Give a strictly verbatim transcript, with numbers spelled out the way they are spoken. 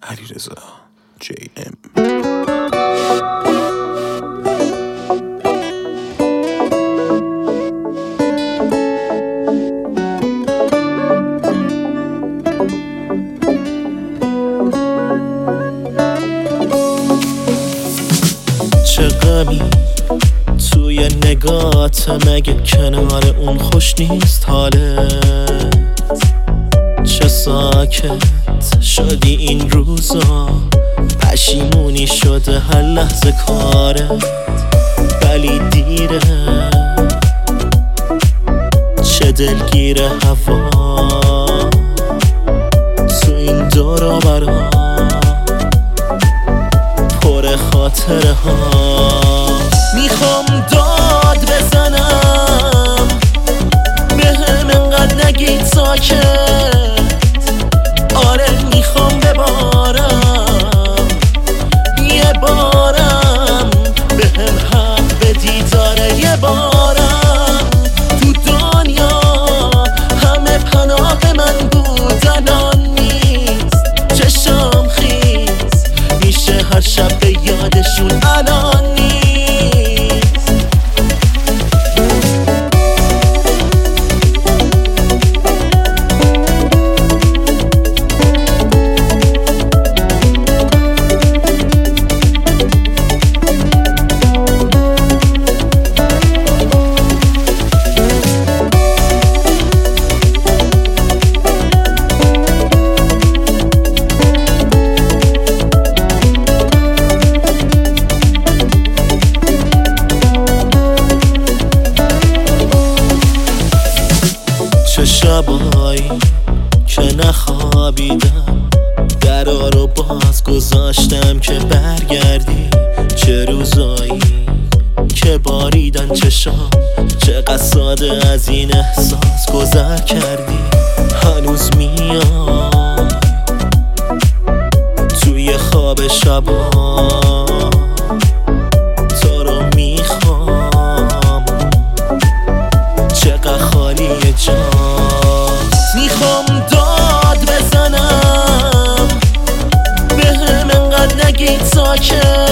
علیرضا جی ام. چه غمی توی نگات، مگه کنار اون خوش نیست حالت؟ چه ساکت شدی این روزا، پشیمونی شده هر لحظه کارت، ولی دیره چه دلگیره هوا تو این دور و برا، پر خاطره ها. میخوام داد بزنم بهم انقدر نگید ساکت، آره میخوام ببارم یه بارم، بهم حق بدی داره یه بارم. تو دنیا همه پناه من بود، الان نیست چشام خیز میشه هر شب به یادشون، الان نیست. چه شبایی که نخوابیدم، درا رو باز گذاشتم که برگردی. چه روزایی که باریدن چشام، چقدر ساده از این احساس گذر کردی. هنوز میای توی خواب شبا، تو رو میخوام چقدر خالیه جا. میخوام داد بزنم بهم انقدر نگید ساکت،